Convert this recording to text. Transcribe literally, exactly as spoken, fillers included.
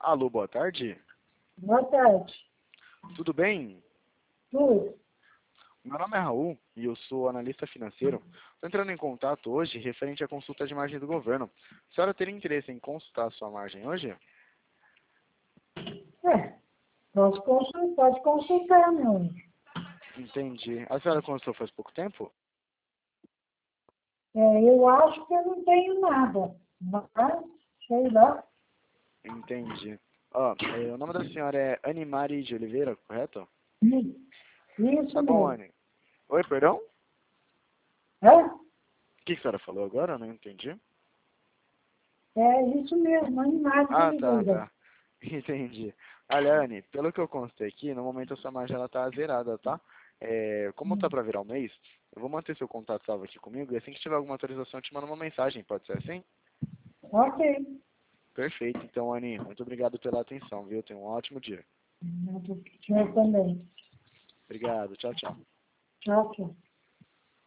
Alô, boa tarde. Boa tarde. Tudo bem? Tudo? Meu nome é Raul e eu sou analista financeiro. Estou entrando em contato hoje referente à consulta de margem do governo. A senhora teria interesse em consultar a sua margem hoje? É, pode consultar, pode consultar, meu amigo. Entendi. A senhora consultou faz pouco tempo? É, eu acho que eu não tenho nada, mas, sei lá. Entendi. Ó, é, o nome da senhora é Animari de Oliveira, correto? Isso Tá bom, mesmo. Anne. Oi, perdão? É? O que a senhora falou agora? Eu não entendi. É isso mesmo, animais de Ah, tá, Oliveira. tá. Entendi. Olha, Anne, pelo que eu constei aqui, no momento a sua margem ela tá zerada, tá? É, como tá Hum, para virar um mês, eu vou manter seu contato salvo aqui comigo e assim que tiver alguma atualização eu te mando uma mensagem, pode ser assim? Ok. Perfeito. Então, Anne, muito obrigado pela atenção, viu? Tenha um ótimo dia. Eu também. Obrigado. Tchau, tchau. Tchau, tchau.